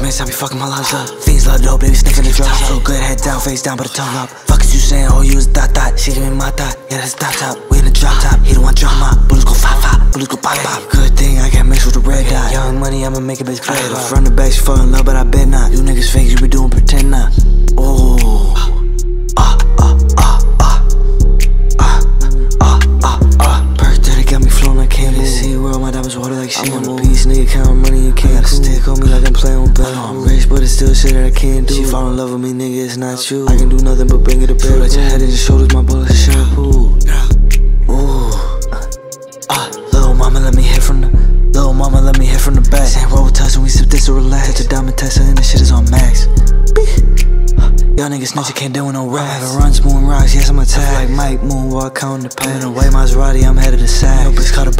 I be fucking my lungs up. Fiends love dope, they be sniffing the drugs. So good, head down, face down, but the tongue up. Fuck is you saying, oh, you was dot. She give me my thought, yeah, that's top. We in the drop top, he the one drama. Bullets go pop, bullets go pop. Good thing I can't mix with the red dot. Young money, I'ma make a bitch play it off. From the back, she fall in love, but I bet not. You niggas fake, you be doing pretend not. Ooh. Birthday, they got me flowing like candy. See world, my diamonds water like shit. I'm on a piece, nigga, counting money, you can't. Stick on me like I'm playing with blood. I'm rich, but it's still shit that I can't do. She fall in love with me, nigga, it's not you. I can do nothing but bring it to bed. Let your head and your shoulders, my bullets shampoo. Ooh. Little mama, let me hit from the. Little mama, let me hit from the back. Saying roll touch and we sip this to relax. Touch a diamond Tesla and the shit is on max. Y'all niggas snitch, you can't deal with no rap. I have a run, spoon rocks, yes, I'm attacked. Like Mike, moonwalk, counting the pain. In a white Maserati, I'm headed to sack. No bitch caught a